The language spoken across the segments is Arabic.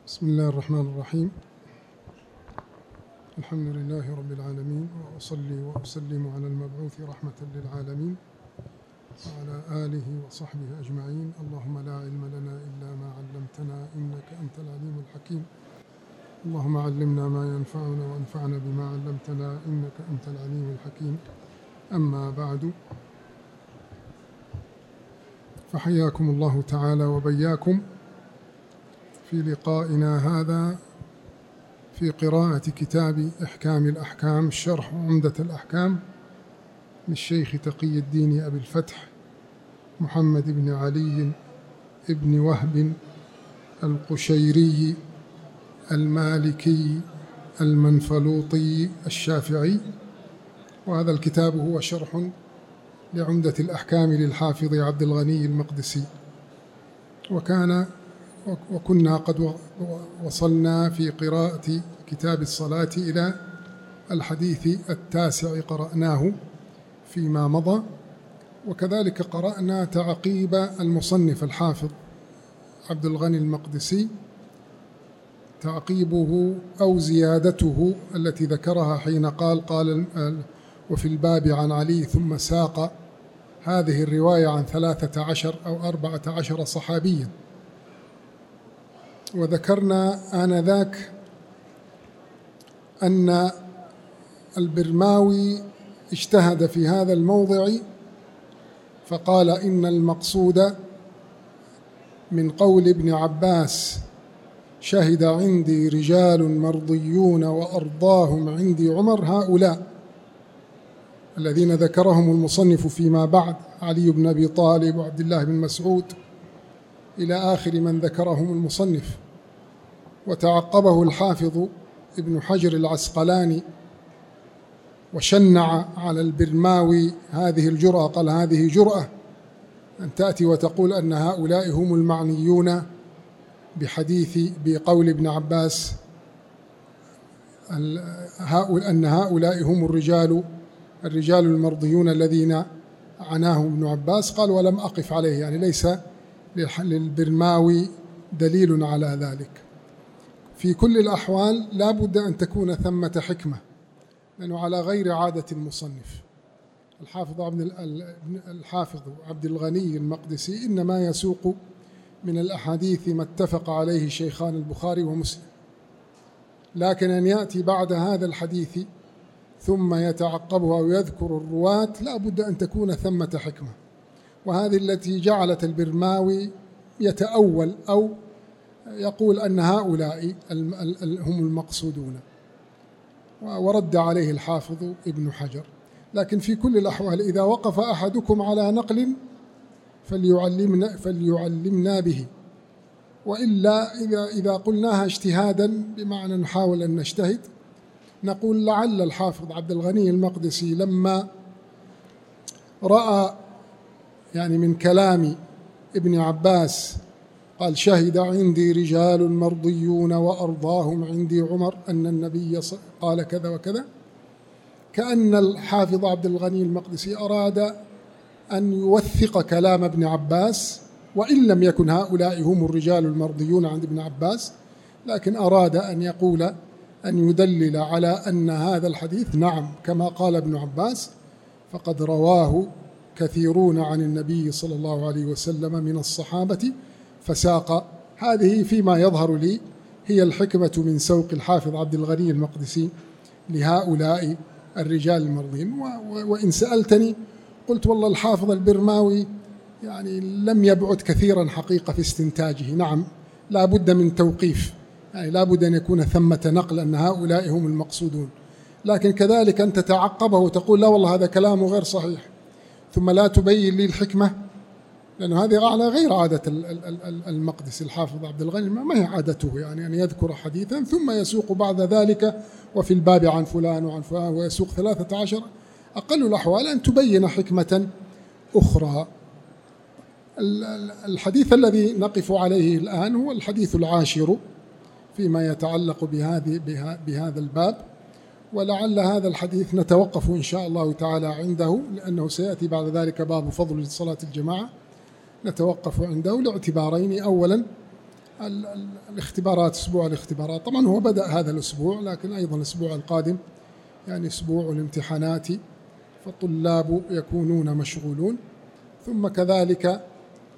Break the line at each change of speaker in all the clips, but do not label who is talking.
بسم الله الرحمن الرحيم. الحمد لله رب العالمين، وأصلي وأسلم على المبعوث رحمة للعالمين وعلى آله وصحبه أجمعين. اللهم لا علم لنا إلا ما علمتنا إنك أنت العليم الحكيم. اللهم علمنا ما ينفعنا وانفعنا بما علمتنا إنك أنت العليم الحكيم. أما بعد، فحياكم الله تعالى وبياكم في لقائنا هذا في قراءة كتاب إحكام الأحكام، شرح عمدة الأحكام للشيخ تقي الدين أبي الفتح محمد بن علي بن وهب القشيري المالكي المنفلوطي الشافعي. وهذا الكتاب هو شرح لعمدة الأحكام للحافظ عبد الغني المقدسي. وكنا قد وصلنا في قراءة كتاب الصلاة إلى الحديث 9 قرأناه فيما مضى، وكذلك قرأنا تعقيب المصنف الحافظ عبد الغني المقدسي، تعقيبه أو زيادته التي ذكرها حين قال وفي الباب عن علي، ثم ساق هذه الرواية عن 13 أو 14 صحابيا. وذكرنا آنذاك أن البرماوي اجتهد في هذا الموضع فقال إن المقصود من قول ابن عباس شهد عندي رجال مرضيون وأرضاهم عندي عمر، هؤلاء الذين ذكرهم المصنف فيما بعد، علي بن أبي طالب وعبد الله بن مسعود إلى آخر من ذكرهم المصنف. وتعقبه الحافظ ابن حجر العسقلاني وشنع على البرماوي هذه الجرأة، قال هذه جرأة أن تأتي وتقول أن هؤلاء هم المعنيون بقول ابن عباس أن هؤلاء هم الرجال المرضيون الذين عناهم ابن عباس. قال ولم أقف عليه، يعني ليس للبرماوي دليل على ذلك. في كل الأحوال لا بد أن تكون ثمة حكمة، لأنه على غير عادة المصنف. الحافظ عبد الغني المقدسي إنما يسوق من الأحاديث ما اتفق عليه شيخان البخاري ومسلم، لكن أن يأتي بعد هذا الحديث ثم يتعقبها ويذكر الرواة لا بد أن تكون ثمة حكمة، وهذه التي جعلت البرماوي يتأول أو يقول أن هؤلاء هم المقصودون، ورد عليه الحافظ ابن حجر. لكن في كل الأحوال إذا وقف أحدكم على نقل فليعلمنا به، وإلا إذا قلناها اجتهادا بمعنى نحاول أن نجتهد، نقول لعل الحافظ عبد الغني المقدسي لما رأى يعني من كلام ابن عباس قال شهد عندي رجال مرضيون وأرضاهم عندي عمر أن النبي قال كذا وكذا، كأن الحافظ عبد الغني المقدسي أراد أن يوثق كلام ابن عباس، وإن لم يكن هؤلاء هم الرجال المرضيون عند ابن عباس، لكن أراد أن يقول أن يدلل على أن هذا الحديث نعم كما قال ابن عباس فقد رواه كثيرون عن النبي صلى الله عليه وسلم من الصحابة، فساق. هذه فيما يظهر لي هي الحكمة من سوق الحافظ عبد الغني المقدسي لهؤلاء الرجال المرضين. وإن سألتني قلت والله الحافظ البرماوي يعني لم يبعد كثيرا حقيقة في استنتاجه. نعم لا بد من توقيف، يعني لا بد أن يكون ثمة نقل أن هؤلاء هم المقصودون، لكن كذلك أن تتعقبه وتقول لا والله هذا كلامه غير صحيح ثم لا تبين لي الحكمة، لأنه هذه على غير عادة المقدسي الحافظ عبد الغني، ما هي عادته يعني أن يذكر حديثا ثم يسوق بعد ذلك وفي الباب عن فلان وعن فلان ويسوق 13. أقل الأحوال أن تبين حكمة أخرى. الحديث الذي نقف عليه الآن هو الحديث 10 فيما يتعلق بهذا الباب، ولعل هذا الحديث نتوقف إن شاء الله تعالى عنده، لأنه سيأتي بعد ذلك باب فضل صلاة الجماعة، نتوقف عنده لاعتبارين. أولا الاختبارات، أسبوع الاختبارات. طبعا هو بدأ هذا الأسبوع، لكن أيضا الأسبوع القادم يعني أسبوع الامتحانات، فالطلاب يكونون مشغولون. ثم كذلك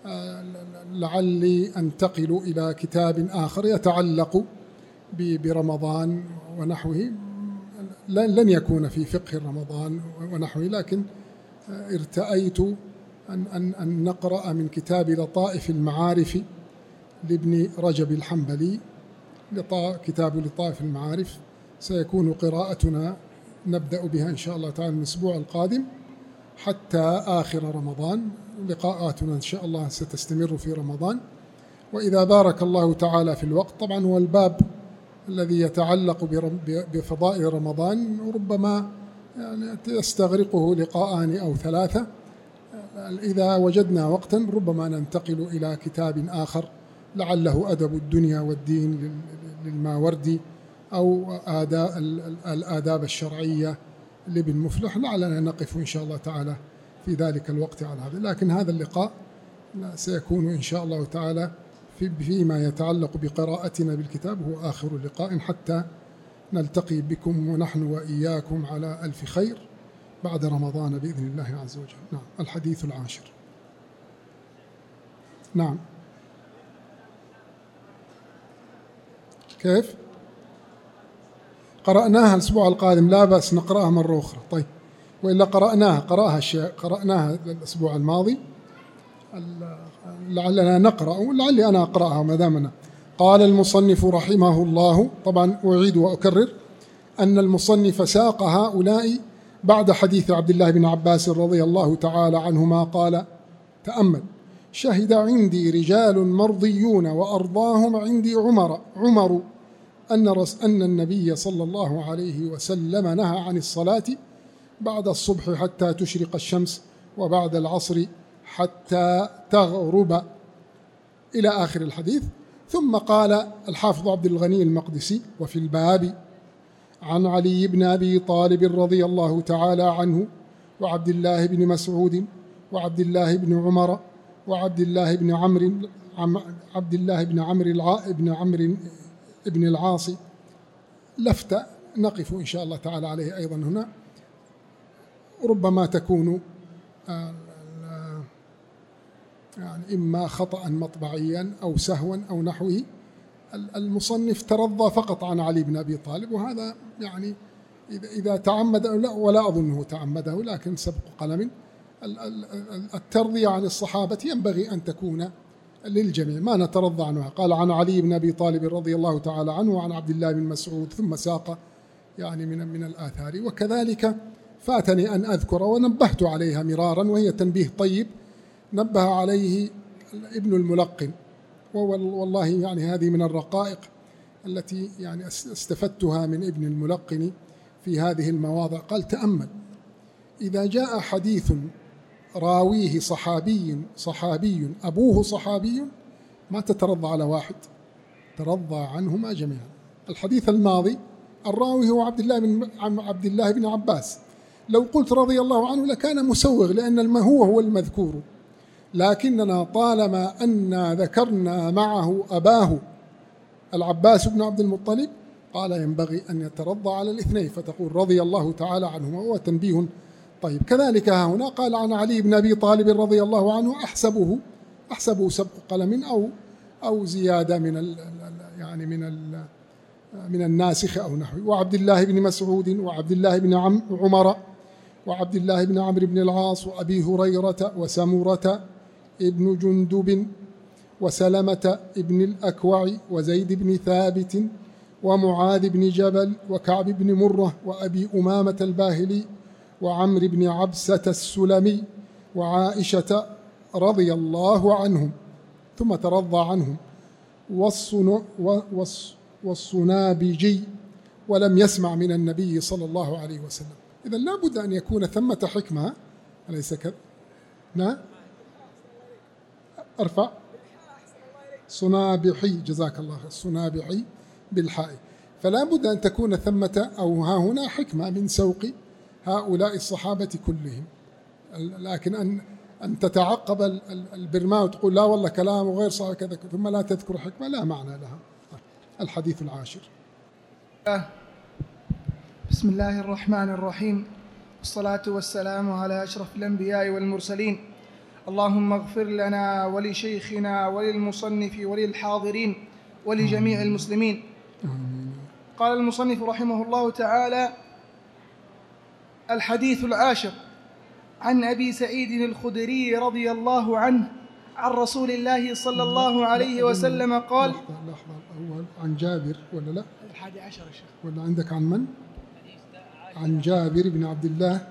لعلي أنتقل إلى كتاب آخر يتعلق برمضان ونحوه، لن يكون في فقه رمضان ونحوه، لكن ارتأيت أن نقرأ من كتاب لطائف المعارف لابن رجب الحنبلي، كتاب لطائف المعارف، سيكون قراءتنا نبدأ بها إن شاء الله تعالى من الأسبوع القادم حتى آخر رمضان. لقاءاتنا إن شاء الله ستستمر في رمضان، وإذا بارك الله تعالى في الوقت. طبعا هو الباب الذي يتعلق بفضائل رمضان ربما يعني يستغرقه لقاءان أو ثلاثة. إذا وجدنا وقتا ربما ننتقل إلى كتاب آخر، لعله أدب الدنيا والدين للماوردي، أو الآداب الشرعية لابن مفلح، لعلنا نقف إن شاء الله تعالى في ذلك الوقت على هذا. لكن هذا اللقاء سيكون إن شاء الله تعالى فيما يتعلق بقراءتنا بالكتاب هو آخر لقاء، حتى نلتقي بكم ونحن وإياكم على ألف خير بعد رمضان بإذن الله عز وجل. نعم، الحديث العاشر. نعم، كيف؟ قرأناها الأسبوع القادم، لا بأس نقرأها مرة أخرى. طيب، وإلا قرأناها الأسبوع الماضي، لعلنا نقرأ، لعلي أنا أقرأها ما دامنا. قال المصنف رحمه الله، طبعا أعيد وأكرر أن المصنف ساق هؤلاء بعد حديث عبد الله بن عباس رضي الله تعالى عنهما قال: تأمل: شهد عندي رجال مرضيون وأرضاهم عندي عمر أن النبي صلى الله عليه وسلم نهى عن الصلاة بعد الصبح حتى تشرق الشمس، وبعد العصر حتى تغرب، إلى آخر الحديث. ثم قال الحافظ عبد الغني المقدسي: وفي الباب عن علي بن أبي طالب رضي الله تعالى عنه، وعبد الله بن مسعود، وعبد الله بن عمر، وعبد الله بن عمرو بن العاص لفتة نقف إن شاء الله تعالى عليه أيضا هنا، ربما تكون يعني إما خطأ مطبعيا أو سهوا أو نحوه. المصنف ترضى فقط عن علي بن أبي طالب، وهذا يعني إذا تعمد أو لا، ولا أظنه تعمده، لكن سبق قلم. الترضية عن الصحابة ينبغي أن تكون للجميع، ما نترضى عنها. قال: عن علي بن أبي طالب رضي الله تعالى عنه، وعن عبد الله بن مسعود، ثم ساق يعني من الآثار. وكذلك فاتني أن أذكر ونبهت عليها مرارا، وهي تنبيه طيب نبه عليه ابن الملقن، والله يعني هذه من الرقائق التي يعني استفدتها من ابن الملقن في هذه المواضع. قال: تأمل: إذا جاء حديث راويه صحابي أبوه صحابي، ما تترضى على واحد، ترضى عنهما جميعا. الحديث الماضي الراوي هو عبد الله بن عباس، لو قلت رضي الله عنه لكان مسوغ، لأن هو المذكور، لكننا طالما أن ذكرنا معه أباه العباس بن عبد المطلب، قال ينبغي أن يترضى على الاثنين، فتقول رضي الله تعالى عنهما، وهو تنبيه طيب. كذلك ها هنا قال: عن علي بن أبي طالب رضي الله عنه، أحسبه سبق قلم أو زيادة من الناسخ أو نحوه. وعبد الله بن مسعود، وعبد الله بن عمر، وعبد الله بن عمرو بن العاص، وأبي هريرة، وسمرة ابن جندب، وسلمة ابن الأكوع، وزيد بن ثابت، ومعاذ بن جبل، وكعب بن مرة، وأبي أمامة الباهلي، وعمرو بن عبسة السلمي، وعائشة رضي الله عنهم، ثم ترضى عنهم، والصنابجي، ولم يسمع من النبي صلى الله عليه وسلم. إذن لا بد أن يكون ثمة حكمة، أليس كذا؟ نعم، أرفع صنابحي، جزاك الله خير، صنابحي بالحاء. فلا بد أن تكون ثمة أو ها هنا حكمة من سوق هؤلاء الصحابة كلهم. لكن أن تتعقب البرماء وتقول لا والله كلامه غير صحيح كذا ثم لا تذكر حكمة لا معنى لها. الحديث العاشر.
بسم الله الرحمن الرحيم، والصلاة والسلام على أشرف الأنبياء والمرسلين. اللهم اغفر لنا ولشيخنا وللمصنف وللحاضرين ولجميع المسلمين. قال المصنف رحمه الله تعالى: الحديث العاشر. عن أبي سعيد الخدري رضي الله عنه عن رسول الله صلى الله عليه وسلم قال.
لحظة الأول عن جابر ولا لا؟
11 شيخ.
ولا عندك عن من؟ عن جابر بن عبد الله.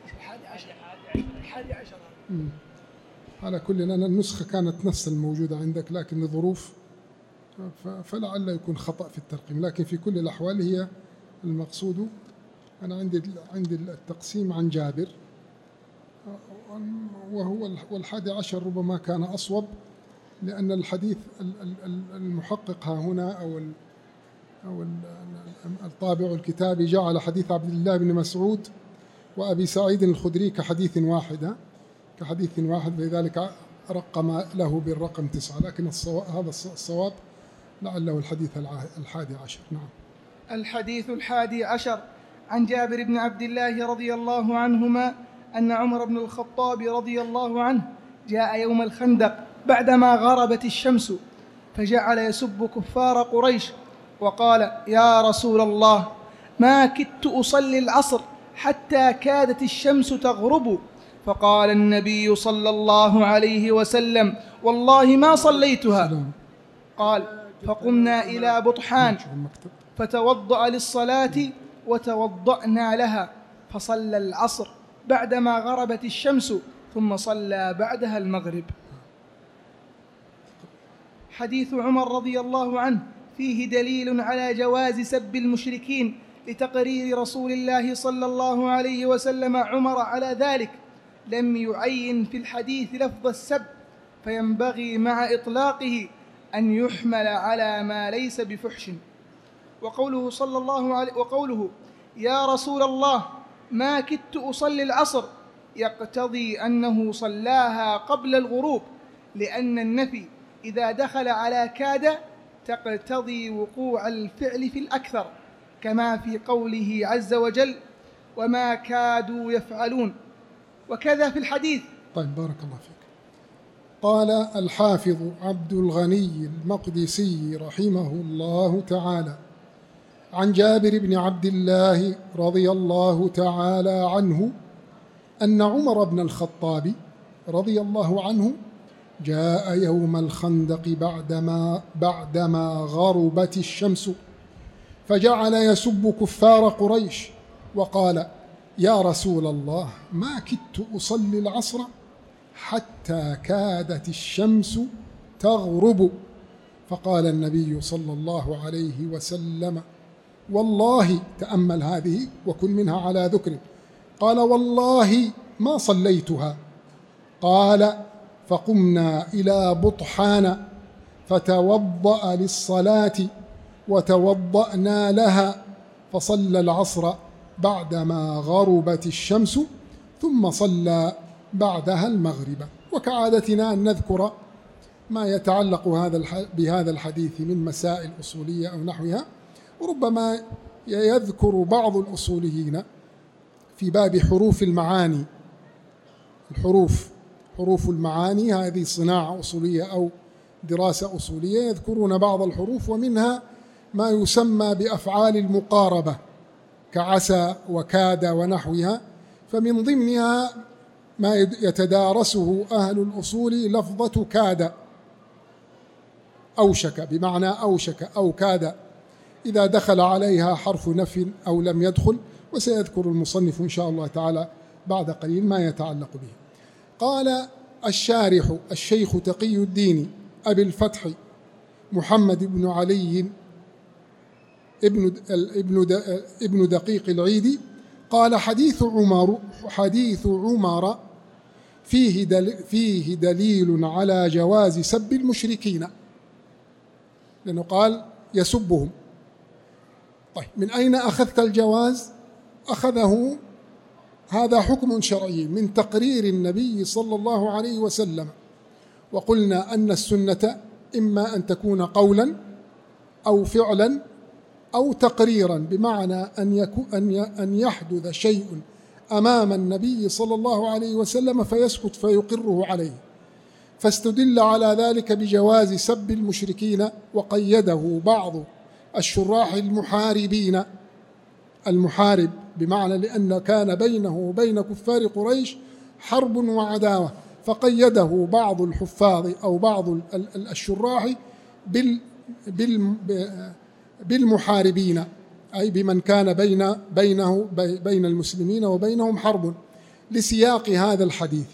11.
على كل أن النسخة كانت نفس الموجودة عندك لكن لظروف فلعل يكون خطأ في الترقيم، لكن في كل الأحوال هي المقصود. أنا عندي التقسيم عن جابر، وهو 11 ربما كان أصوب، لأن الحديث المحقق ها هنا أو الطابع الكتابي جعل حديث عبد الله بن مسعود وأبي سعيد الخدري كحديث واحد، لذلك رقم له بالرقم 9، لكن هذا الصواب لعله الحديث 11. نعم.
الحديث 11 عن جابر بن عبد الله رضي الله عنهما أن عمر بن الخطاب رضي الله عنه جاء يوم الخندق بعدما غربت الشمس، فجعل يسب كفار قريش وقال: يا رسول الله، ما كدت أصلي العصر حتى كادت الشمس تغرب. فقال النبي صلى الله عليه وسلم: والله ما صليتها. قال: فقمنا إلى بطحان فتوضأ للصلاة وتوضأنا لها، فصلى العصر بعدما غربت الشمس ثم صلى بعدها المغرب. حديث عمر رضي الله عنه فيه دليل على جواز سب المشركين لتقرير رسول الله صلى الله عليه وسلم عمر على ذلك، لم يعين في الحديث لفظ السب، فينبغي مع إطلاقه أن يحمل على ما ليس بفحش. وقوله يا رسول الله ما كدت أصلي العصر يقتضي أنه صلاها قبل الغروب، لأن النفي إذا دخل على كاد تقتضي وقوع الفعل في الأكثر، كما في قوله عز وجل: وما كادوا يفعلون. وكذا في الحديث.
طيب، بارك الله فيك. قال الحافظ عبد الغني المقدسي رحمه الله تعالى: عن جابر بن عبد الله رضي الله تعالى عنه أن عمر بن الخطاب رضي الله عنه جاء يوم الخندق بعدما غربت الشمس، فجعل يسب كفار قريش وقال: يا رسول الله، ما كدت أصلي العصر حتى كادت الشمس تغرب. فقال النبي صلى الله عليه وسلم: والله، تأمل هذه وكن منها على ذكر، قال: والله ما صليتها. قال: فقمنا إلى بطحان فتوضأ للصلاة وتوضأنا لها، فصلى العصر بعدما غربت الشمس ثم صلى بعدها المغرب. وكعادتنا أن نذكر ما يتعلق بهذا الحديث من مسائل أصولية أو نحوها، وربما يذكر بعض الأصوليين في باب حروف المعاني. حروف المعاني هذه صناعة أصولية أو دراسة أصولية، يذكرون بعض الحروف ومنها ما يسمى بأفعال المقاربة كعسى وكاد ونحوها، فمن ضمنها ما يتدارسه أهل الأصول لفظة كاد، أوشك، بمعنى أوشك أو كاد، إذا دخل عليها حرف نفي أو لم يدخل، وسيذكر المصنف إن شاء الله تعالى بعد قليل ما يتعلق به. قال الشارح الشيخ تقي الدين أبي الفتح محمد بن علي ابن دقيق العيدي قال: حديث عمر فيه دليل على جواز سب المشركين، لأنه قال يسبهم. طيب، من أين أخذت الجواز؟ أخذه هذا حكم شرعي من تقرير النبي صلى الله عليه وسلم. وقلنا أن السنة إما أن تكون قولا أو فعلا أو تقريرا، بمعنى أن يحدث شيء أمام النبي صلى الله عليه وسلم فيسكت فيقره عليه، فاستدل على ذلك بجواز سب المشركين، وقيده بعض الشراح المحاربين، المحارب بمعنى لأن كان بينه وبين كفار قريش حرب وعداوة، فقيده بعض الحفاظ أو بعض الشراح بالمحاربين، أي بمن كان بين المسلمين وبينهم حرب، لسياق هذا الحديث،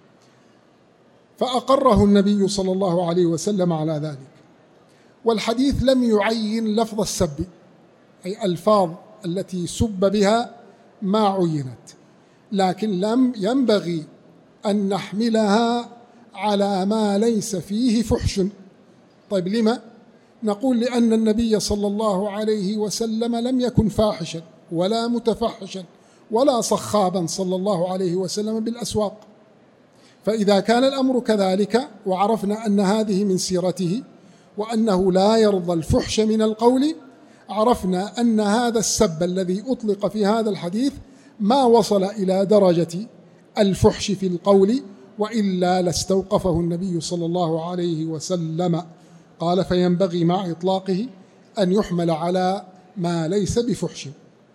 فأقره النبي صلى الله عليه وسلم على ذلك. والحديث لم يعين لفظ السب، أي ألفاظ التي سب بها ما عينت، لكن لم ينبغي أن نحملها على ما ليس فيه فحش. طيب لما؟ نقول لأن النبي صلى الله عليه وسلم لم يكن فاحشا ولا متفحشا ولا صخابا صلى الله عليه وسلم بالأسواق، فإذا كان الأمر كذلك وعرفنا أن هذه من سيرته وأنه لا يرضى الفحش من القول، عرفنا أن هذا السب الذي أطلق في هذا الحديث ما وصل إلى درجة الفحش في القول، وإلا لاستوقفه النبي صلى الله عليه وسلم. قال فينبغي مع إطلاقه أن يحمل على ما ليس بفحش.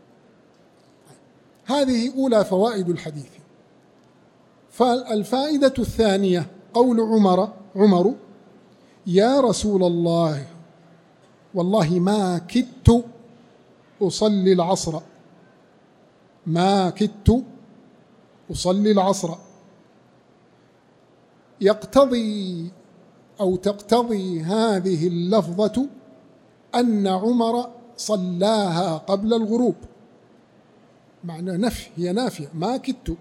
هذه أولى فوائد الحديث. فالفائدة الثانية قول عمر يا رسول الله والله ما كدت أصلي العصر، ما كدت أصلي العصر، يقتضي أو تقتضي هذه اللفظة أن عمر صلاها قبل الغروب، معنى نفي، هي نافية ما كدت.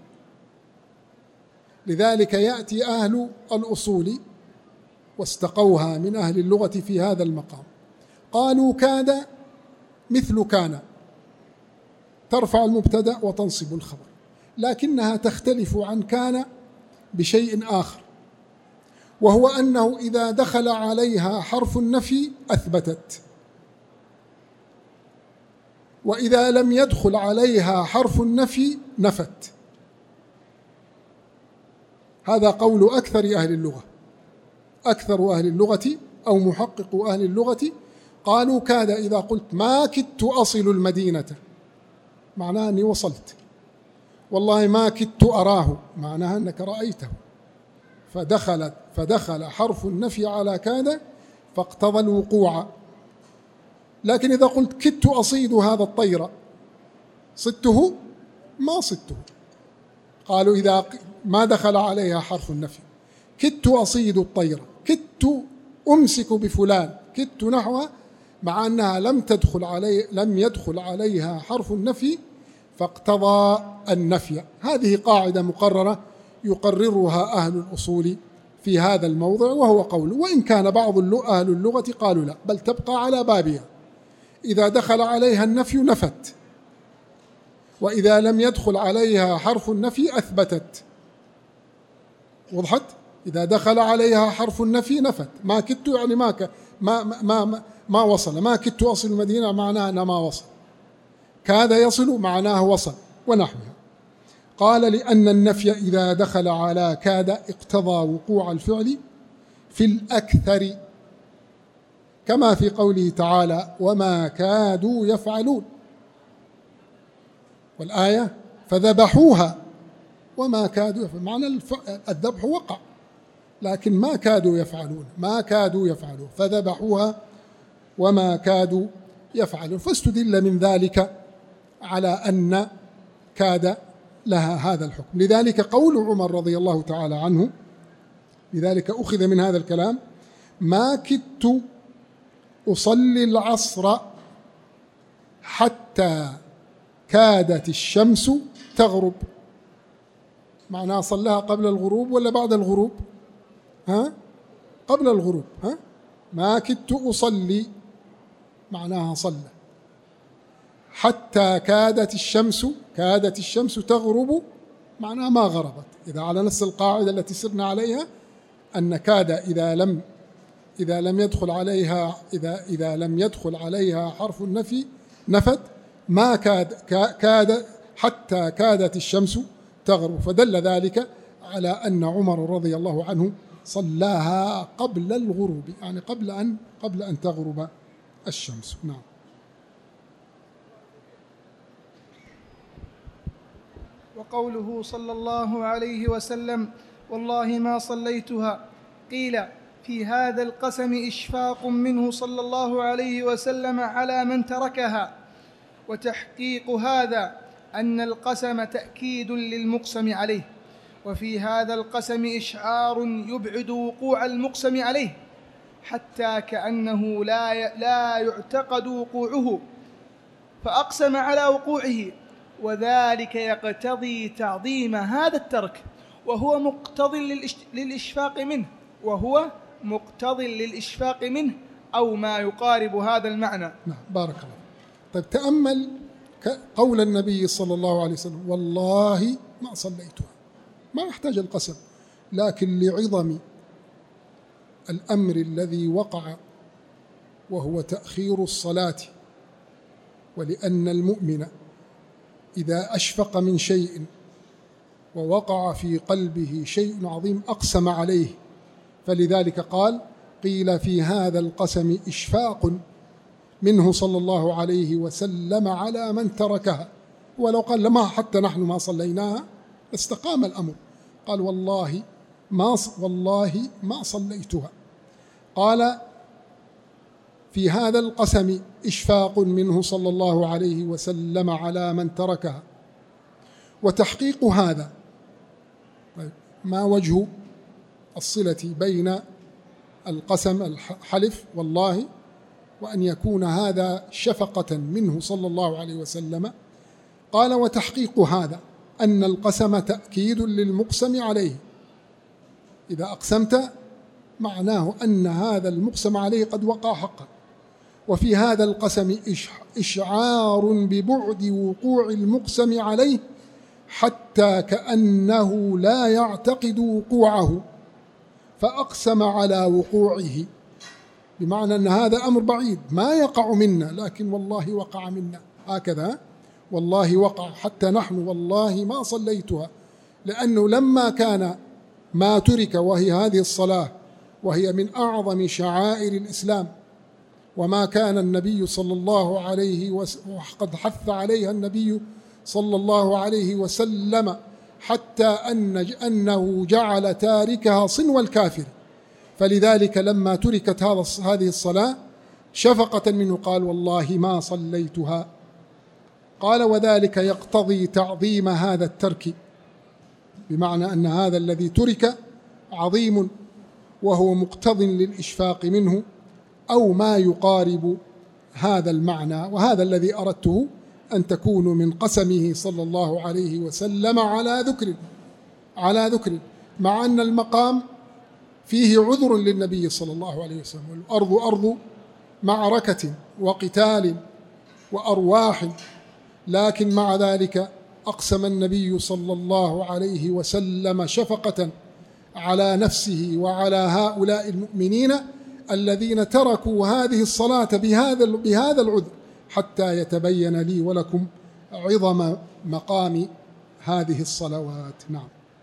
لذلك يأتي أهل الأصول واستقوها من أهل اللغة في هذا المقام، قالوا كاد مثل كان، ترفع المبتدأ وتنصب الخبر، لكنها تختلف عن كان بشيء آخر، وهو أنه إذا دخل عليها حرف النفي أثبتت، وإذا لم يدخل عليها حرف النفي نفت. هذا قول أكثر أهل اللغة، أكثر أهل اللغة أو محقق أهل اللغة قالوا كاد إذا قلت ما كدت أصل المدينة معناها أني وصلت، والله ما كدت أراه معناها أنك رأيته، فدخل حرف النفي على كاد فاقتضى الوقوع. لكن إذا قلت كدت أصيد هذا الطير صدته ما صدته، قالوا إذا ما دخل عليها حرف النفي، كدت أصيد الطير، كدت أمسك بفلان، كدت نحوها، مع أنها لم يدخل عليها حرف النفي فاقتضى النفي. هذه قاعدة مقررة يقررها أهل الأصول في هذا الموضع، وهو قوله، وإن كان بعض أهل اللغة قالوا لا، بل تبقى على بابها، إذا دخل عليها النفي نفت، وإذا لم يدخل عليها حرف النفي أثبتت. وضحت؟ إذا دخل عليها حرف النفي نفت، ما كدت يعني ما وصل، ما كدت أصل المدينة معناها أنها ما وصل، كاد يصل معناه وصل ونحوها. قال لأن النفي إذا دخل على كاد اقتضى وقوع الفعل في الأكثر، كما في قوله تعالى وما كادوا يفعلون، والآية فذبحوها وما كادوا يفعلون، معنى الذبح وقع لكن ما كادوا يفعلون، ما كادوا يفعلون، فذبحوها وما كادوا يفعلون، فاستدل من ذلك على أن كاد لها هذا الحكم. لذلك قول عمر رضي الله تعالى عنه، لذلك أخذ من هذا الكلام ما كدت أصلي العصر حتى كادت الشمس تغرب، معناها صلىها قبل الغروب ولا بعد الغروب؟ قبل الغروب. ما كدت أصلي معناها صلى، حتى كادت الشمس تغرب معناها ما غربت. إذا على نفس القاعدة التي سرنا عليها أن كاد إذا لم يدخل عليها حرف النفي نفت، ما كاد حتى كادت الشمس تغرب، فدل ذلك على أن عمر رضي الله عنه صلاها قبل الغروب، يعني قبل أن تغرب الشمس. نعم.
وقوله صلى الله عليه وسلم: والله ما صليتها، قيل في هذا القسم إشفاق منه صلى الله عليه وسلم على من تركها، وتحقيق هذا أن القسم تأكيد للمقسم عليه، وفي هذا القسم إشعار يبعد وقوع المقسم عليه حتى كأنه لا يعتقد وقوعه، فأقسم على وقوعه، وذلك يقتضي تعظيم هذا الترك، وهو مقتضي للإشفاق منه أو ما يقارب هذا المعنى.
نعم، بارك الله. طيب، تأمل قول النبي صلى الله عليه وسلم: والله ما صليتها، ما يحتاج القسم، لكن لعظم الأمر الذي وقع وهو تأخير الصلاة، ولأن المؤمن إذا أشفق من شيء ووقع في قلبه شيء عظيم أقسم عليه، فلذلك قيل في هذا القسم إشفاق منه صلى الله عليه وسلم على من تركها، ولو قال لما حتى نحن ما صليناها استقام الأمر، قال والله ما صليتها. قال في هذا القسم إشفاق منه صلى الله عليه وسلم على من تركها، وتحقيق هذا. ما وجه الصلة بين القسم الحلف والله وأن يكون هذا شفقة منه صلى الله عليه وسلم؟ قال وتحقيق هذا أن القسم تأكيد للمقسم عليه، إذا أقسمت معناه أن هذا المقسم عليه قد وقع حقا، وفي هذا القسم إشعار ببعد وقوع المقسم عليه حتى كأنه لا يعتقد وقوعه، فأقسم على وقوعه، بمعنى أن هذا أمر بعيد ما يقع منا، لكن والله وقع منا، هكذا والله وقع، حتى نحن والله ما صليتها، لأنه لما كان ما ترك وهي هذه الصلاة وهي من أعظم شعائر الإسلام، وما كان النبي صلى الله عليه وسلم قد حث عليها النبي صلى الله عليه وسلم حتى أنه جعل تاركها صنو الكافر، فلذلك لما تركت هذه الصلاة شفقة منه قال والله ما صليتها. قال وذلك يقتضي تعظيم هذا الترك، بمعنى أن هذا الذي ترك عظيم وهو مقتض للإشفاق منه أو ما يقارب هذا المعنى، وهذا الذي أردته أن تكون من قسمه صلى الله عليه وسلم على ذكر، مع أن المقام فيه عذر للنبي صلى الله عليه وسلم، والأرض أرض معركة وقتال وأرواح، لكن مع ذلك أقسم النبي صلى الله عليه وسلم شفقة على نفسه وعلى هؤلاء المؤمنين الذين تركوا هذه الصلاة بهذا العذر، حتى يتبين لي ولكم عظم مقام هذه الصلوات. نعم.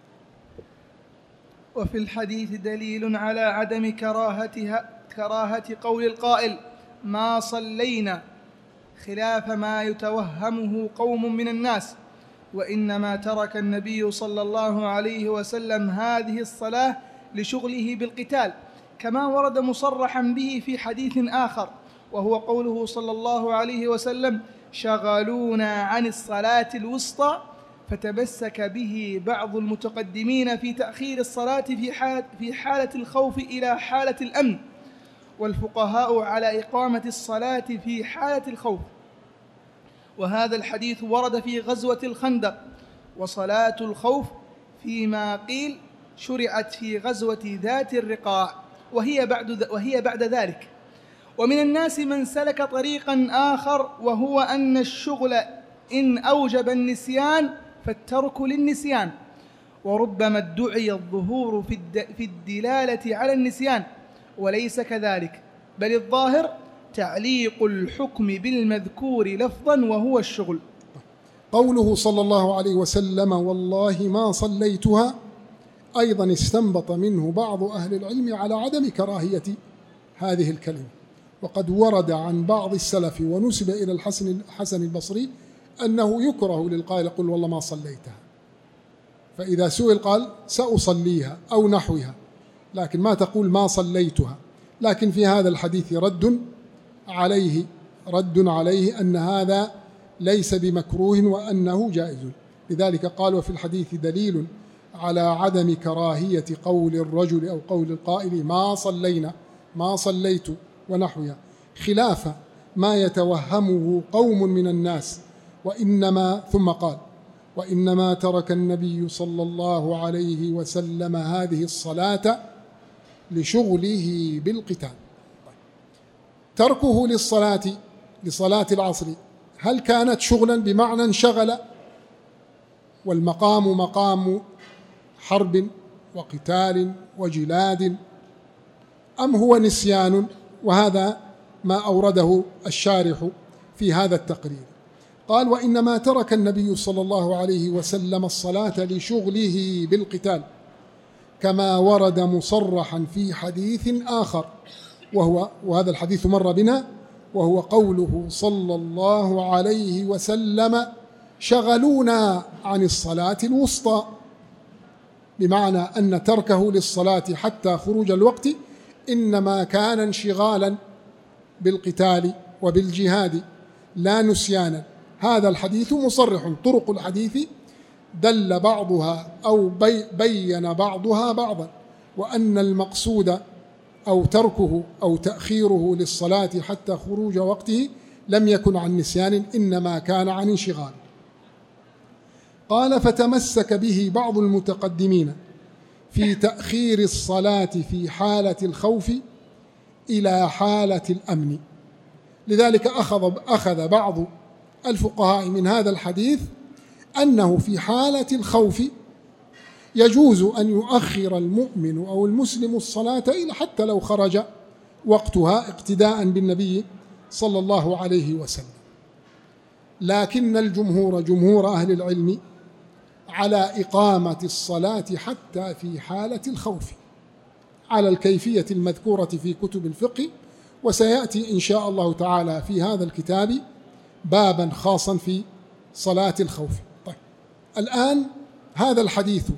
وفي الحديث دليل على عدم كراهة قول القائل ما صلينا، خلاف ما يتوهمه قوم من الناس، وإنما ترك النبي صلى الله عليه وسلم هذه الصلاة لشغله بالقتال، كما ورد مصرحا به في حديث آخر، وهو قوله صلى الله عليه وسلم شغلونا عن الصلاة الوسطى، فتمسك به بعض المتقدمين في تأخير الصلاة في حالة الخوف إلى حالة الأمن، والفقهاء على إقامة الصلاة في حالة الخوف. وهذا الحديث ورد في غزوة الخندق، وصلاة الخوف فيما قيل شرعت في غزوة ذات الرقاع، وهي بعد ذلك. ومن الناس من سلك طريقا آخر، وهو أن الشغل إن أوجب النسيان فالترك للنسيان، وربما ادعي الظهور في الدلالة على النسيان، وليس كذلك، بل الظاهر تعليق الحكم بالمذكور لفظا وهو الشغل.
قوله صلى الله عليه وسلم والله ما صليتها أيضا استنبط منه بعض أهل العلم على عدم كراهية هذه الكلمة، وقد ورد عن بعض السلف ونسب إلى الحسن البصري أنه يكره للقائل يقول والله ما صليتها، فإذا سئل قال سأصليها أو نحوها، لكن ما تقول ما صليتها. لكن في هذا الحديث رد عليه أن هذا ليس بمكروه وأنه جائز، لذلك قال وفي الحديث دليل على عدم كراهية قول الرجل أو قول القائل ما صلينا ما صليت ونحوها، خلاف ما يتوهمه قوم من الناس. ثم قال وإنما ترك النبي صلى الله عليه وسلم هذه الصلاة لشغله بالقتال. تركه لصلاة العصر هل كانت شغلا بمعنى انشغل والمقام مقام حرب وقتال وجلاد، أم هو نسيان؟ وهذا ما أورده الشارح في هذا التقرير. قال وإنما ترك النبي صلى الله عليه وسلم الصلاة لشغله بالقتال، كما ورد مصرحا في حديث آخر وهذا الحديث مر بنا، وهو قوله صلى الله عليه وسلم شغلونا عن الصلاة الوسطى، بمعنى أن تركه للصلاة حتى خروج الوقت إنما كان انشغالا بالقتال وبالجهاد لا نسيانا. هذا الحديث مصرح، طرق الحديث دل بعضها أو بين بعضها بعضا، وأن المقصود أو تركه أو تأخيره للصلاة حتى خروج وقته لم يكن عن نسيان، إنما كان عن انشغال. قال فتمسك به بعض المتقدمين في تأخير الصلاة في حالة الخوف إلى حالة الأمن، لذلك أخذ بعض الفقهاء من هذا الحديث أنه في حالة الخوف يجوز أن يؤخر المؤمن أو المسلم الصلاة إلى حتى لو خرج وقتها اقتداء بالنبي صلى الله عليه وسلم. لكن الجمهور جمهور أهل العلم على إقامة الصلاة حتى في حالة الخوف على الكيفية المذكورة في كتب الفقه، وسيأتي إن شاء الله تعالى في هذا الكتاب بابا خاصا في صلاة الخوف. طيب الآن هذا الحديث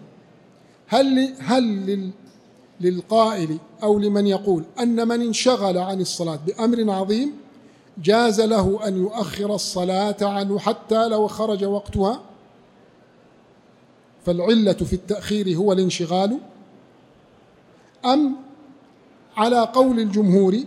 هل للقائل أو لمن يقول أن من انشغل عن الصلاة بأمر عظيم جاز له أن يؤخر الصلاة عنه حتى لو خرج وقتها، فالعلة في التأخير هو الانشغال، أم على قول الجمهور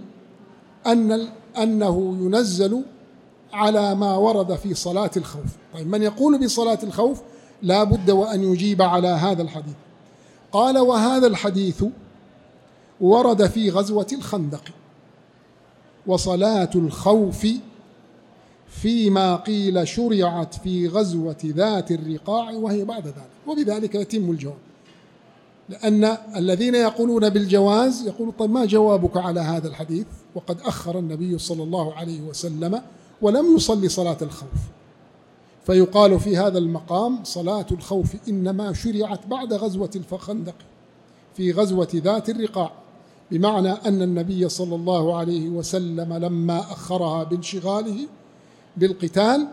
أنه ينزل على ما ورد في صلاة الخوف؟ طيب من يقول بصلاة الخوف لا بد وأن يجيب على هذا الحديث. قال وهذا الحديث ورد في غزوة الخندق، وصلاة الخوف فيما قيل شرعت في غزوة ذات الرقاع وهي بعد ذلك، وبذلك يتم الجواب. لأن الذين يقولون بالجواز يقولوا طيب ما جوابك على هذا الحديث وقد أخر النبي صلى الله عليه وسلم ولم يصلي صلاة الخوف؟ فيقال في هذا المقام صلاة الخوف إنما شرعت بعد غزوة الخندق في غزوة ذات الرقاع، بمعنى أن النبي صلى الله عليه وسلم لما أخرها بانشغاله بالقتال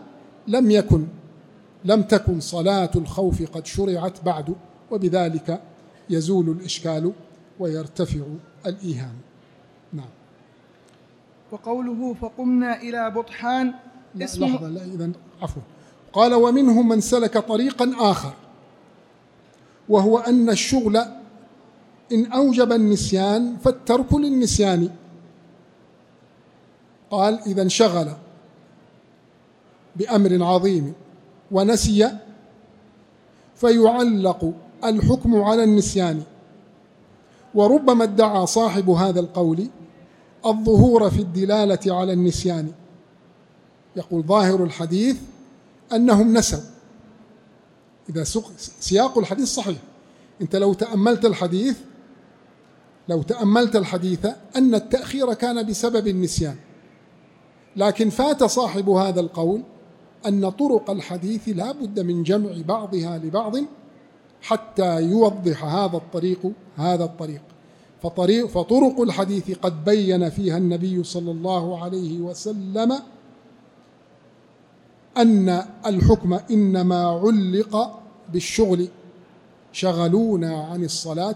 لم تكن صلاة الخوف قد شرعت بعد، وبذلك يزول الإشكال ويرتفع الإيهام. نعم.
وقوله فقمنا إلى بطحان
لحظة إذن عفوا. قال ومنهم من سلك طريقا آخر، وهو أن الشغل إن أوجب النسيان فالترك للنسيان. قال إذا انشغل بأمر عظيم ونسي فيعلق الحكم على النسيان، وربما ادعى صاحب هذا القول الظهور في الدلالة على النسيان. يقول ظاهر الحديث أنهم نسوا، إذا سياق الحديث صحيح أنت لو تأملت الحديث أن التأخير كان بسبب النسيان، لكن فات صاحب هذا القول أن طرق الحديث لا بد من جمع بعضها لبعض حتى يوضح هذا الطريق. فطرق الحديث قد بين فيها النبي صلى الله عليه وسلم أن الحكم إنما علق بالشغل، شغلونا عن الصلاة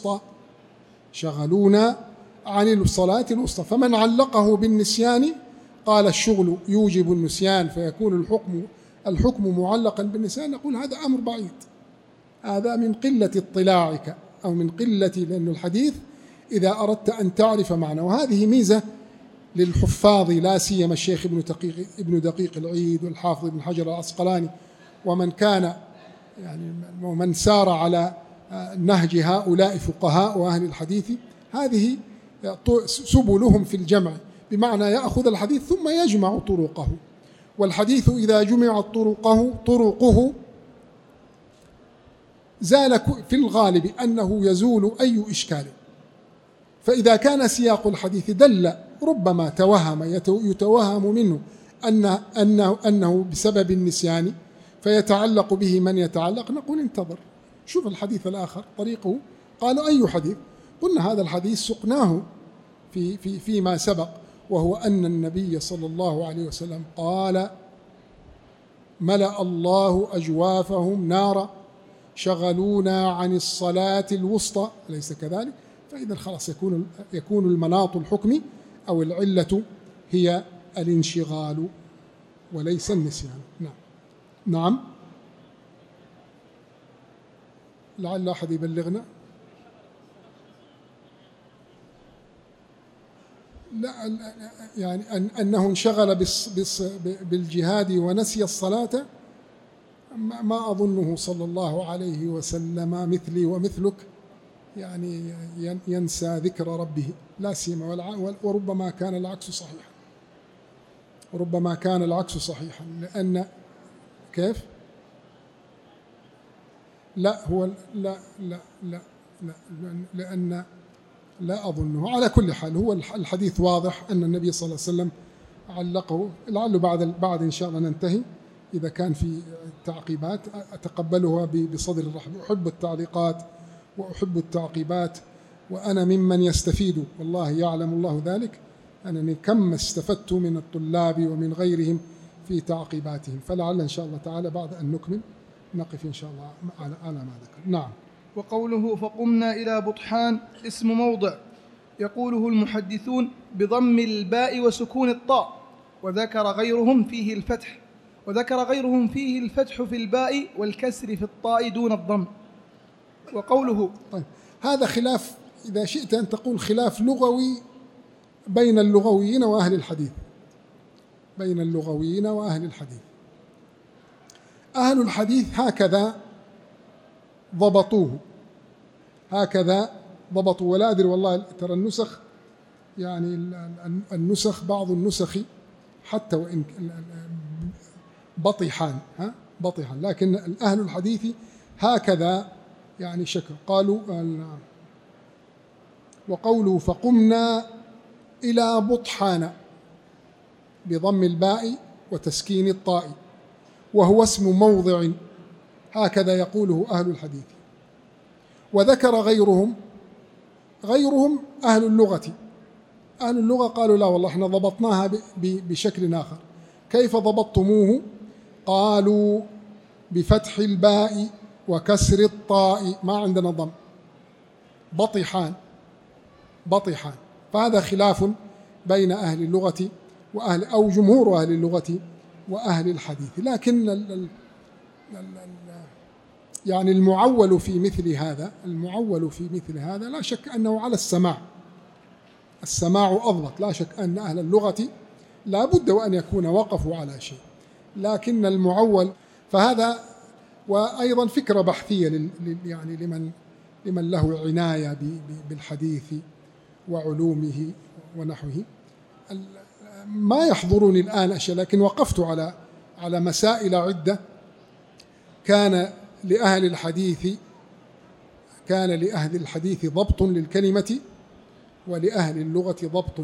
الوسطى، فمن علقه بالنسيان قال الشغل يوجب النسيان فيكون الحكم معلقا بالنسيان، نقول هذا أمر بعيد، هذا من قلة اطلاعك أو من قلة، لأن الحديث إذا أردت أن تعرف معنى، وهذه ميزة للحفاظ لا سيما الشيخ ابن دقيق العيد والحافظ ابن حجر العسقلاني ومن سار على نهج هؤلاء فقهاء وأهل الحديث، هذه سبلهم في الجمع، بمعنى يأخذ الحديث ثم يجمع طرقه، والحديث إذا جمعت طرقه زال في الغالب أنه يزول أي إشكال. فإذا كان سياق الحديث دل ربما يتوهم منه أنه بسبب النسيان فيتعلق به من يتعلق، نقول انتظر شوف الحديث الآخر طريقه. قالوا أي حديث؟ قلنا هذا الحديث سقناه فيما سبق، وهو أن النبي صلى الله عليه وسلم قال ملأ الله أجوافهم نارا شغلونا عن الصلاة الوسطى، أليس كذلك؟ فإذا خلاص يكون المناط الحكمي أو العلة هي الانشغال وليس النسيان. نعم لعل أحد يبلغنا. لا يعني أنه انشغل بالجهاد ونسي الصلاة، ما أظنه صلى الله عليه وسلم مثلي ومثلك يعني ينسى ذكر ربه لا سيما، وربما كان العكس صحيحا، لأن كيف؟ لا هو لا لأن لا أظنه. على كل حال هو الحديث واضح أن النبي صلى الله عليه وسلم علقه، لعله بعد إن شاء الله ننتهي إذا كان في تعقيبات أتقبلها بصدر الرحب. أحب التعليقات وأحب التعقيبات، وأنا ممن يستفيد، والله يعلم الله ذلك، أنني كم استفدت من الطلاب ومن غيرهم في تعقيباتهم. فلعل إن شاء الله تعالى بعد أن نكمل نقف إن شاء الله على ما ذكر. نعم.
وقوله فقمنا إلى بطحان اسم موضع يقوله المحدثون بضم الباء وسكون الطاء، وذكر غيرهم فيه الفتح في الباء والكسر في الطاء دون الضم. وقوله
طيب هذا خلاف، إذا شئت أن تقول خلاف لغوي بين اللغويين وأهل الحديث، أهل الحديث هكذا ضبطوه، ولا أدري والله، ترى النسخ يعني بعض النسخ حتى وإن بطحان لكن أهل الحديث هكذا يعني شكل قالوا. وقوله فقمنا إلى بطحان بضم الباء وتسكين الطاء، وهو اسم موضع، هكذا يقوله أهل الحديث. وذكر غيرهم أهل اللغة قالوا لا والله احنا ضبطناها بشكل آخر. كيف ضبطتموه؟ قالوا بفتح الباء وكسر الطاء، ما عندنا ضم، بطحان. فهذا خلاف بين أهل اللغة أو جمهور أهل اللغة وأهل الحديث. لكن يعني المعول في مثل هذا لا شك أنه على السماع أضبط. لا شك أن أهل اللغة لا بد وأن يكون وقفوا على شيء، لكن المعول فهذا. وأيضا فكرة بحثية يعني لمن له عناية بالحديث وعلومه ونحوه. ما يحضرني الآن أشياء، لكن وقفت على مسائل عدة كان لأهل الحديث كان لأهل الحديث ضبط للكلمة ولأهل اللغة ضبط،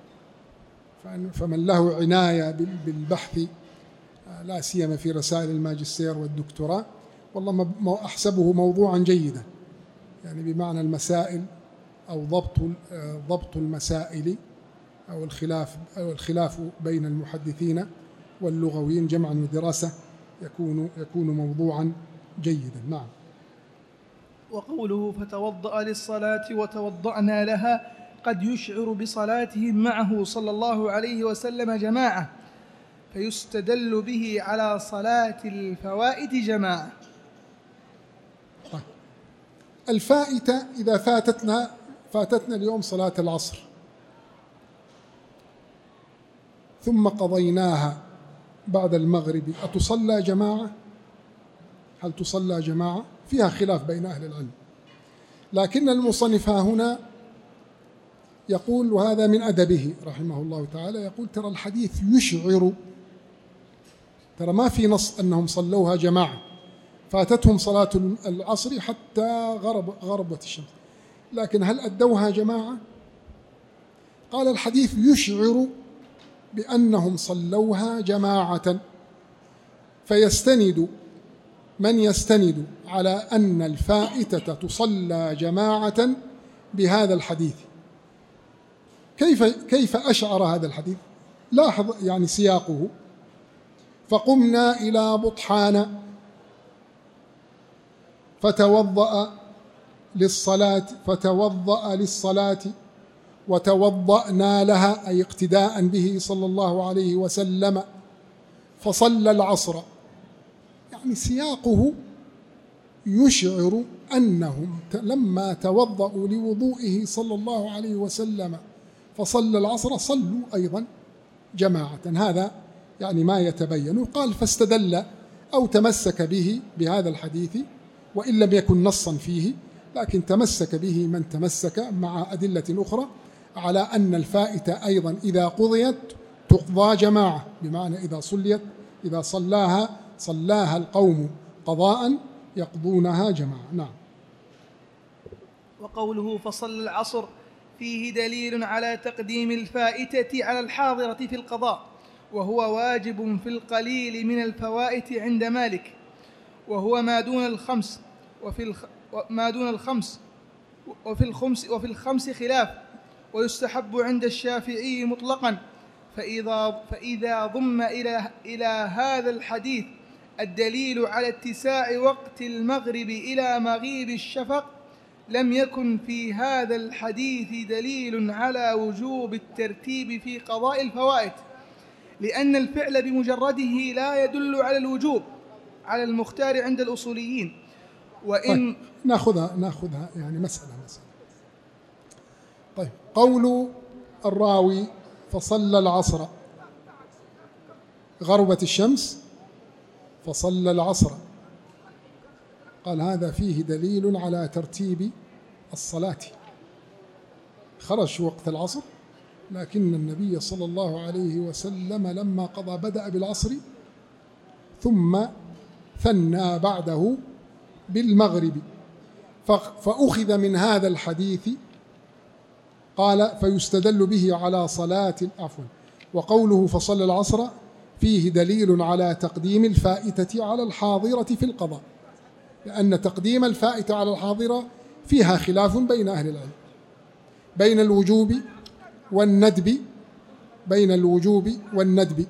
فمن له عناية بالبحث لا سيما في رسائل الماجستير والدكتوراه والله أحسبه موضوعا جيدا، يعني بمعنى المسائل أو ضبط المسائل أو الخلاف بين المحدثين واللغويين جمعا ودراسة يكون موضوعا جيدا. نعم.
وقوله فتوضأ للصلاة وتوضأنا لها قد يشعر بصلاتهم معه صلى الله عليه وسلم جماعة، فيستدل به على صلاة الفوائت جماعة.
طيب. الفائتة إذا فاتتنا اليوم صلاة العصر ثم قضيناها بعد المغرب، أتصلى جماعة؟ هل تصلى جماعة؟ فيها خلاف بين أهل العلم، لكن المصنف هنا يقول، وهذا من أدبه رحمه الله تعالى، يقول ترى الحديث يشعر، ترى ما في نص أنهم صلوها جماعة، فاتتهم صلاة العصر حتى غربت الشمس، لكن هل أدوها جماعة؟ قال الحديث يشعر بأنهم صلوها جماعة، فيستند من يستند على أن الفائتة تصلى جماعة بهذا الحديث. كيف أشعر هذا الحديث؟ لاحظ يعني سياقه: فقمنا إلى بطحان فتوضأ للصلاة وتوضأنا لها، أي اقتداء به صلى الله عليه وسلم، فصلى العصر. يعني سياقه يشعر أنهم لما توضأوا لوضوئه صلى الله عليه وسلم فصلى العصر صلوا أيضا جماعة. هذا يعني ما يتبين. قال فاستدل أو تمسك به بهذا الحديث، وإن لم يكن نصا فيه، لكن تمسك به من تمسك مع أدلة أخرى على أن الفائتة أيضا إذا قضيت تقضى جماعة، بمعنى إذا صلاها القوم قضاء يقضونها جماعة. نعم.
وقوله فصلى العصر فيه دليل على تقديم الفائتة على الحاضرة في القضاء، وهو واجب في القليل من الفوائت عند مالك، وهو ما دون الخمس، وفي الخمس خلاف، ويستحب عند الشافعي مطلقا. فإذا ضم إلى هذا الحديث الدليل على اتساع وقت المغرب إلى مغيب الشفق، لم يكن في هذا الحديث دليل على وجوب الترتيب في قضاء الفوائت، لأن الفعل بمجرده لا يدل على الوجوب على المختار عند الأصوليين. وإن
ناخذها يعني مسألة. طيب، قول الراوي فصلى العصر، غربت الشمس فصلى العصر، قال هذا فيه دليل على ترتيب الصلاة. خرج وقت العصر، لكن النبي صلى الله عليه وسلم لما قضى بدأ بالعصر ثم ثنى بعده بالمغرب، فأخذ من هذا الحديث قال فيستدل به على صلاة العفو. وقوله فصلى العصر فيه دليل على تقديم الفائتة على الحاضرة في القضاء، لأن تقديم الفائتة على الحاضرة فيها خلاف بين أهل العلم بين الوجوب والندب.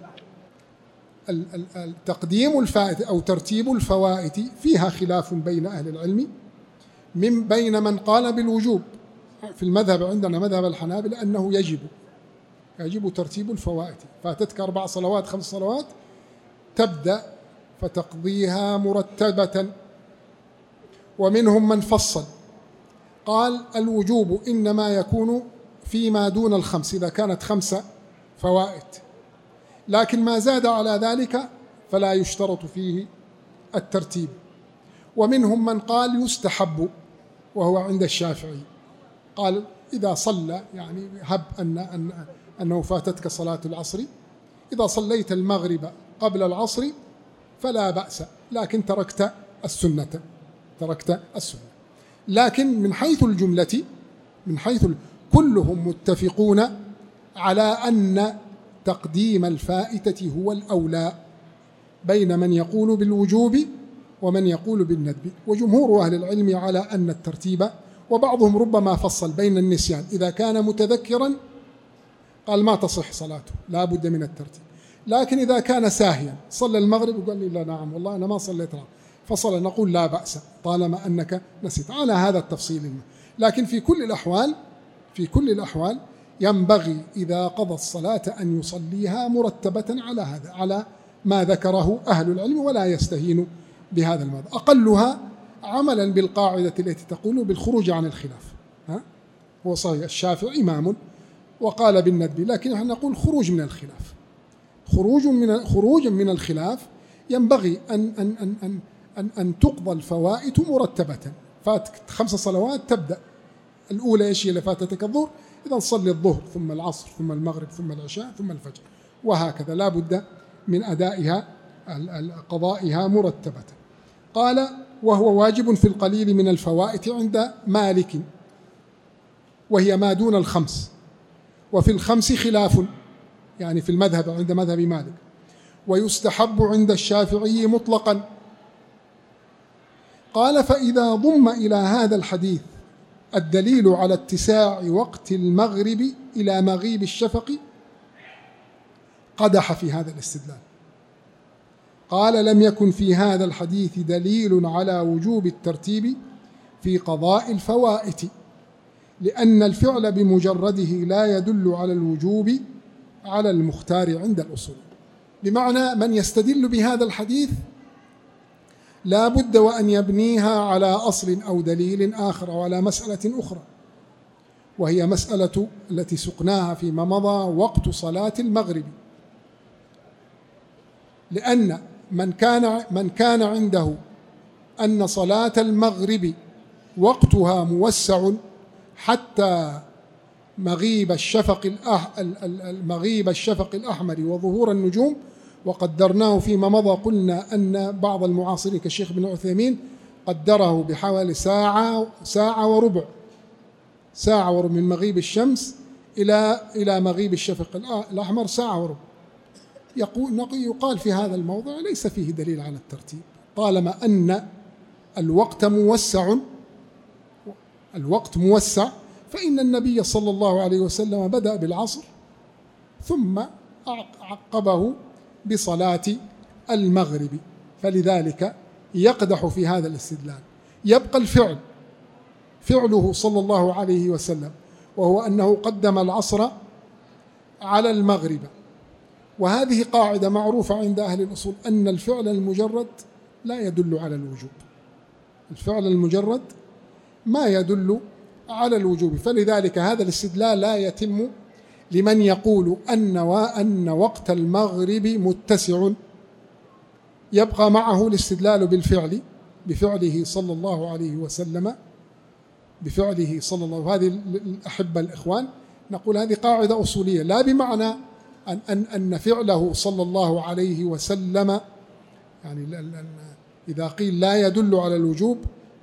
تقديم الفائتة أو ترتيب الفوائت فيها خلاف بين أهل العلم، بين من قال بالوجوب في المذهب، عندنا مذهب الحنابلة أنه يجب ترتيب الفوائت. فاتتك 4 صلوات 5 صلوات تبدأ فتقضيها مرتبة. ومنهم من فصل قال الوجوب إنما يكون فيما دون الخمس، إذا كانت 5 فوائت، لكن ما زاد على ذلك فلا يشترط فيه الترتيب. ومنهم من قال يستحب، وهو عند الشافعي، قال إذا صلى، يعني هب أنه فاتتك صلاة العصر، إذا صليت المغرب قبل العصر فلا بأس، لكن تركت السنة. لكن من حيث الجملة كلهم متفقون على أن تقديم الفائتة هو الأولى بين من يقول بالوجوب ومن يقول بالندب. وجمهور أهل العلم على أن الترتيب، وبعضهم ربما فصل بين النسيان، إذا كان متذكرا قال ما تصح صلاته لا بد من الترتيب، لكن إذا كان ساهيا صلى المغرب وقال لي لا نعم والله أنا ما صليت فصل، نقول لا بأس طالما أنك نسيت، على هذا التفصيل. لكن في كل الأحوال ينبغي إذا قضى الصلاة أن يصليها مرتبة على هذا، على ما ذكره أهل العلم، ولا يستهين بهذا الموضوع. أقلها عملا بالقاعدة التي تقول بالخروج عن الخلاف. هو صحيح الشافعي إمام وقال بالندب، لكن نحن نقول خروج من الخلاف، خروج من الخلاف ينبغي أن تقضى الفوائت مرتبة. فاتك 5 صلوات تبدأ الأولى إيش هي اللي فاتتك؟ الظهر، إذا صلي الظهر ثم العصر ثم المغرب ثم العشاء ثم الفجر، وهكذا لا بد من أدائها قضائها مرتبة. قال وهو واجب في القليل من الفوائت عند مالك، وهي ما دون ال5، وفي ال5 خلاف، يعني في المذهب عند مذهب مالك، ويستحب عند الشافعي مطلقا. قال فإذا ضم إلى هذا الحديث الدليل على اتساع وقت المغرب إلى مغيب الشفق قدح في هذا الاستدلال. قال لم يكن في هذا الحديث دليل على وجوب الترتيب في قضاء الفوائت، لأن الفعل بمجرده لا يدل على الوجوب على المختار عند الأصول. بمعنى من يستدل بهذا الحديث لا بد وأن يبنيها على أصل أو دليل آخر أو على مسألة أخرى، وهي مسألة التي سقناها فيما مضى، وقت صلاة المغرب. لأن من كان عنده أن صلاة المغرب وقتها موسع حتى مغيب الشفق الأحمر وظهور النجوم، وقدرناه فيما مضى، قلنا أن بعض المعاصرين كالشيخ بن عثيمين قدره بحوالي ساعة وربع من مغيب الشمس إلى مغيب الشفق الأحمر، ساعة وربع. يقال في هذا الموضع ليس فيه دليل على الترتيب، طالما أن الوقت موسع، فإن النبي صلى الله عليه وسلم بدأ بالعصر ثم عقبه بصلاة المغرب، فلذلك يقدح في هذا الاستدلال. يبقى فعله صلى الله عليه وسلم، وهو أنه قدم العصر على المغرب، وهذه قاعدة معروفة عند أهل الأصول، أن الفعل المجرد لا يدل على الوجوب، الفعل المجرد ما يدل على الوجوب، فلذلك هذا الاستدلال لا يتم لمن يقول أن وقت المغرب متسع. يبقى معه الاستدلال بفعله صلى الله عليه وسلم، هذه الأحبة الإخوان نقول هذه قاعدة أصولية، لا بمعنى أن فعله صلى الله عليه وسلم، يعني إذا قيل لا يدل على الوجوب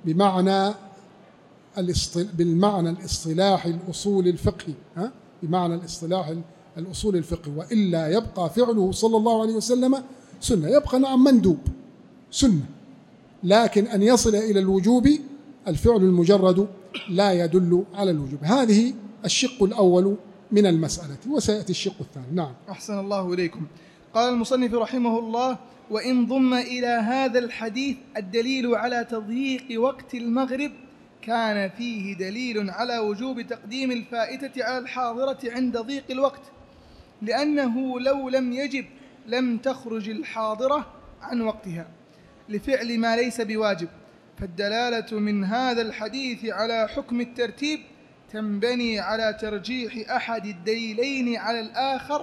بالمعنى الاصطلاحي الأصول الفقهي، بمعنى الاصطلاح الأصول الفقهي، وإلا يبقى فعله صلى الله عليه وسلم سنة، يبقى نعم مندوب سنة، لكن أن يصل إلى الوجوب الفعل المجرد لا يدل على الوجوب. هذه الشق الأول من المسألة، وسيأتي الشق الثاني. نعم.
أحسن الله إليكم. قال المصنف رحمه الله: وإن ضم إلى هذا الحديث الدليل على تضييق وقت المغرب كان فيه دليل على وجوب تقديم الفائتة على الحاضرة عند ضيق الوقت، لأنه لو لم يجب لم تخرج الحاضرة عن وقتها لفعل ما ليس بواجب. فالدلالة من هذا الحديث على حكم الترتيب تنبني على ترجيح أحد الدليلين على الآخر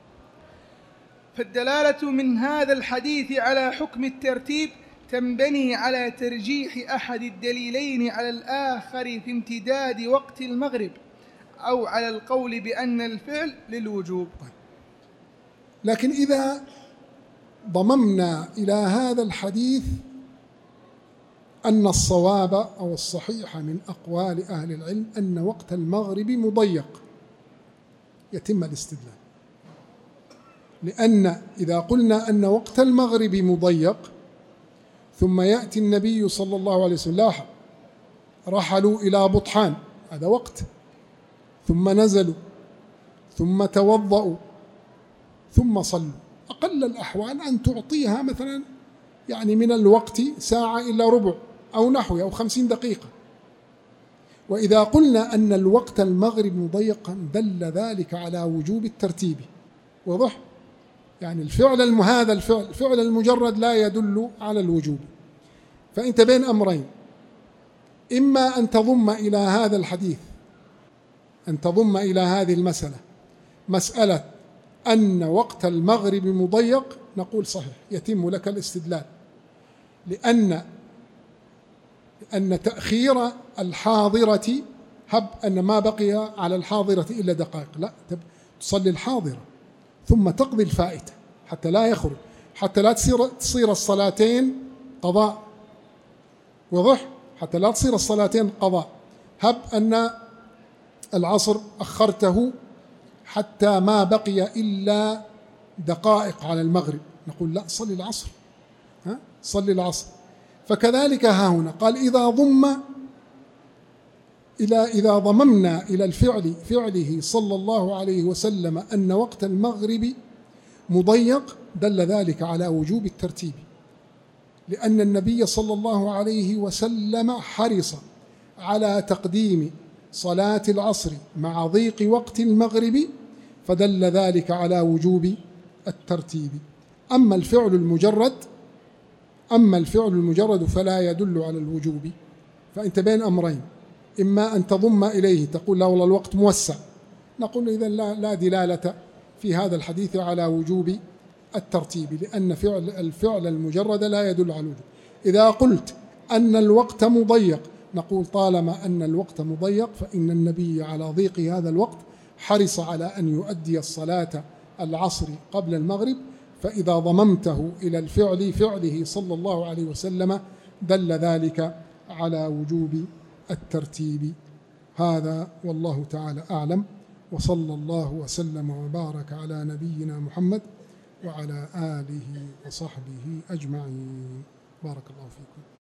تنبني على ترجيح أحد الدليلين على الآخر في امتداد وقت المغرب، أو على القول بأن الفعل للوجوب.
لكن إذا ضممنا إلى هذا الحديث أن الصواب أو الصحيح من أقوال أهل العلم أن وقت المغرب مضيق، يتم الاستدلال. لأن إذا قلنا أن وقت المغرب مضيق ثم يأتي النبي صلى الله عليه وسلم رحلوا إلى بطحان، هذا وقت، ثم نزلوا ثم توضأوا ثم صلوا، أقل الأحوال أن تعطيها مثلا يعني من الوقت ساعة إلا ربع أو نحوه أو 50 دقيقة. وإذا قلنا أن الوقت المغرب مضيقا دل ذلك على وجوب الترتيب. واضح؟ يعني هذا الفعل المجرد لا يدل على الوجوب. فأنت بين أمرين، إما أن تضم إلى هذا الحديث، أن تضم إلى هذه المسألة مسألة أن وقت المغرب مضيق، نقول صحيح يتم لك الاستدلال، لأن تأخير الحاضرة، هب أن ما بقي على الحاضرة إلا دقائق، لا، تصلي الحاضرة ثم تقضي الفائتة حتى لا يخرج، حتى لا تصير الصلاتين قضاء. واضح؟ حتى لا تصير الصلاتين قضاء. هب أن العصر أخرته حتى ما بقي إلا دقائق على المغرب، نقول لا، صلي العصر، صلي العصر. فكذلك ها هنا قال إذا ضممنا إلى فعله صلى الله عليه وسلم أن وقت المغرب مضيق دل ذلك على وجوب الترتيب، لأن النبي صلى الله عليه وسلم حرص على تقديم صلاة العصر مع ضيق وقت المغرب، فدل ذلك على وجوب الترتيب. أما الفعل المجرد فلا يدل على الوجوب. فأنت بين أمرين، إما أن تضم إليه تقول لا والله الوقت موسع، نقول إذن لا دلالة في هذا الحديث على وجوب الترتيب، لأن الفعل المجرد لا يدل على الوجوب. إذا قلت أن الوقت مضيق، نقول طالما أن الوقت مضيق فإن النبي على ضيق هذا الوقت حرص على أن يؤدي الصلاة العصر قبل المغرب، فإذا ضممته إلى فعله صلى الله عليه وسلم دل ذلك على وجوب الترتيب. هذا والله تعالى أعلم، وصلى الله وسلم وبارك على نبينا محمد وعلى آله وصحبه أجمعين. بارك الله فيكم.